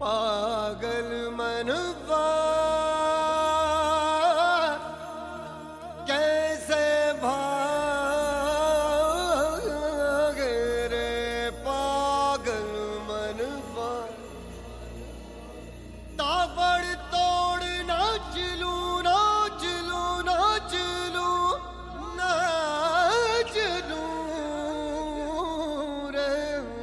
पागल मनवा कैसे भागे रे पागल मनवा। ताबड़ तोड़ नाच लूं नाच लूं नाच लूं नाच लूं रे।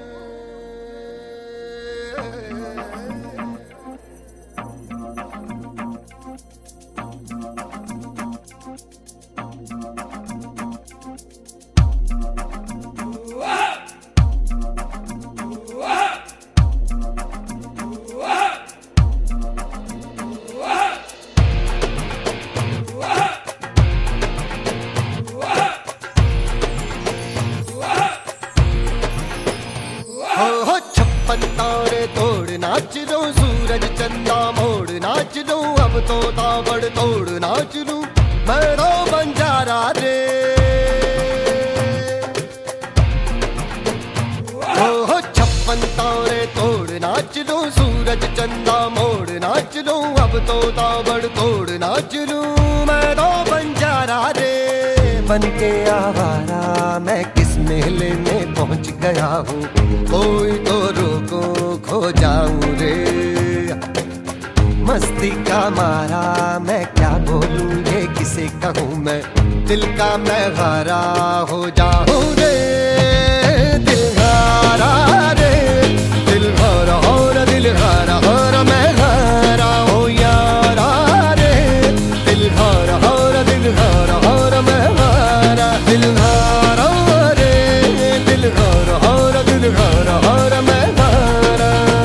छप्पन तारे तोड़ नाच लो सूरज चंदा मोड़ नाच लो अब तो ताबड़ तोड़ नाच लूं मैं बंजारा रे। छप्पन तारे तोड़ नाच लो सूरज चंदा मोड़ नाच लो अब तो ताबड़ तोड़ नाच लूं मैं बंजारा रे। बन के आवारा मैं किस मेले में पहुंच गया हूँ कोई तो रोको खो जाऊं रे। मस्ती का मारा मैं क्या बोलूं रे किसे कहूँ मैं दिल का मैं हारा हो जाऊं रे। दिल हारा रे दिल हारा हो रे दिल हारा हो रे मैं हारा हो यारा रे। दिल हारा हो रे दिल हारा हो रे मैं हारा दिल हारा रे दिल हारा हो रे दिल हारा हो रे मैं हारा।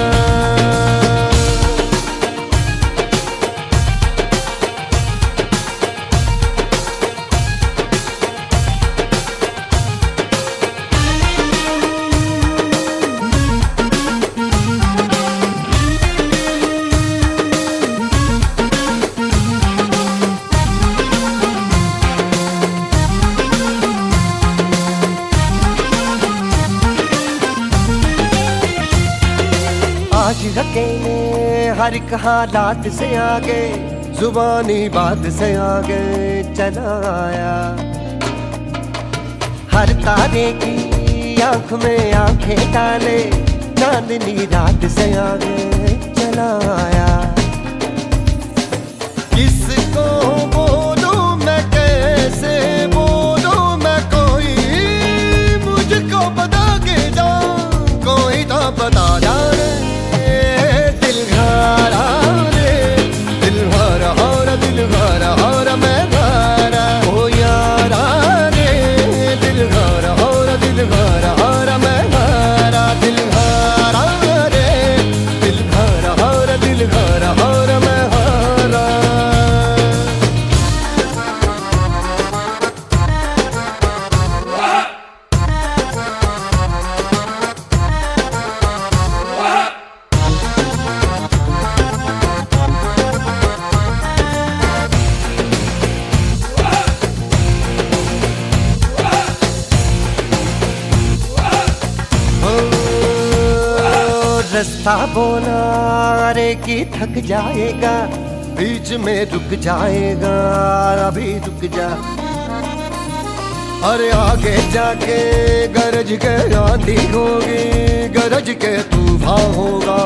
आज अकेले हर एक हालात से आगे जुबानी बात से आगे चला आया। हर तारे की आंख में आंखें डाले चांदनी रात से आगे चला आया। किसको बोलूं मैं कैसे बोलूं मैं कोई मुझको बता के जा कोई तो बता जा रे। दिल हारा रे दिल हारा हो रे दिल हारा हो रे मैं हारा हो यारा रे। दिल हारा हो रे दिल हारा हो रे मैं हारा दिल हारा रे दिल हारा हो रे दिल हारा हो रे मैं हारा। रास्ता बोला अरे कि थक जाएगा बीच में रुक जाएगा अभी रुक जा। अरे आगे जाके गरज के आंधी होगी गरज के तूफान होगा